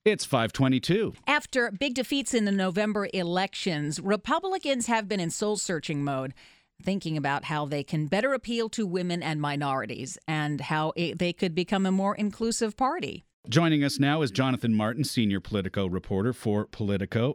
It's 522. After big defeats in the November elections, Republicans have been in soul-searching mode, thinking about how they can better appeal to women and minorities and how they could become a more inclusive party. Joining us now is Jonathan Martin, senior political reporter for Politico.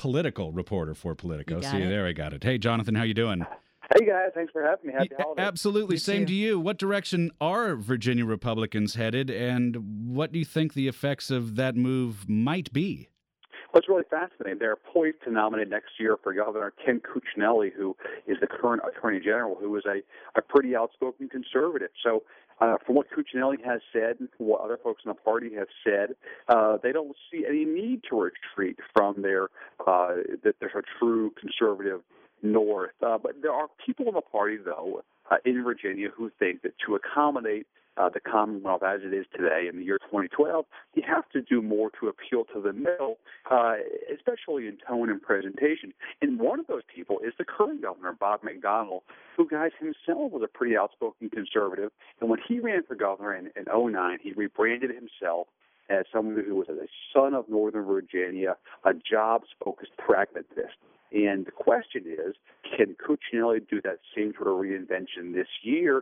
See, there I got it. Hey, Jonathan, how you doing? Hey, guys. Thanks for having me. Happy holidays. Absolutely. You Same too. to you. What direction are Virginia Republicans headed, and what do you think the effects of that move might be? Well, it's really fascinating. They're poised to nominate next year for governor Ken Cuccinelli, who is the current attorney general, who is a pretty outspoken conservative. So from what Cuccinelli has said and from what other folks in the party have said, they don't see any need to retreat from their a true conservative north. But there are people in the party, though, in Virginia who think that to accommodate the Commonwealth as it is today in the year 2012, you have to do more to appeal to the middle, especially in tone and presentation. And one of those people is the current governor, Bob McDonnell, who, guys, himself was a pretty outspoken conservative. And when he ran for governor in 2009, he rebranded himself as someone who was a son of Northern Virginia, a jobs-focused pragmatist. And the question is, can Cuccinelli do that same sort of reinvention next year?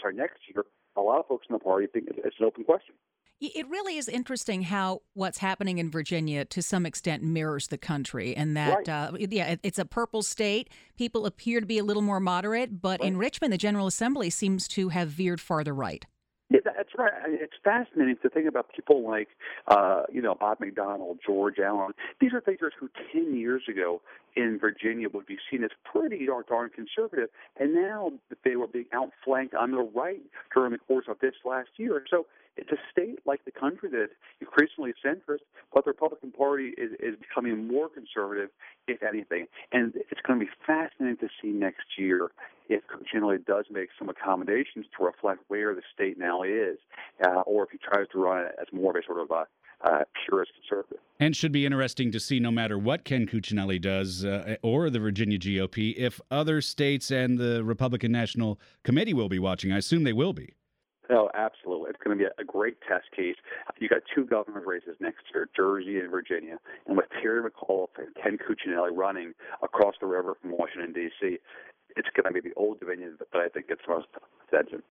A lot of folks in the party think it's an open question. It really is interesting how what's happening in Virginia to some extent mirrors the country, and that, Right. it's a purple state. People appear to be a little more moderate, but in Richmond, the General Assembly seems to have veered farther right. Yeah, that's right. I mean, it's fascinating to think about people like, Bob McDonnell, George Allen. These are figures who 10 years ago in Virginia would be seen as pretty darn conservative, and now they were being outflanked on the right during the course of this last year. So it's a state like the country that is increasingly centrist, but the Republican Party is becoming more conservative, if anything. And it's going to be fascinating to see next year if Cuccinelli does make some accommodations to reflect where the state now is, or if he tries to run it as more of a sort of purist conservative. And should be interesting to see, no matter what Ken Cuccinelli does or the Virginia GOP, if other states and the Republican National Committee will be watching. I assume they will be. Oh, absolutely. It's going to be a great test case. You got two governor races next year, Jersey and Virginia. And with Terry McAuliffe and Ken Cuccinelli running across the river from Washington, D.C., it's going to be the old Dominion, but I think it's most ascendant.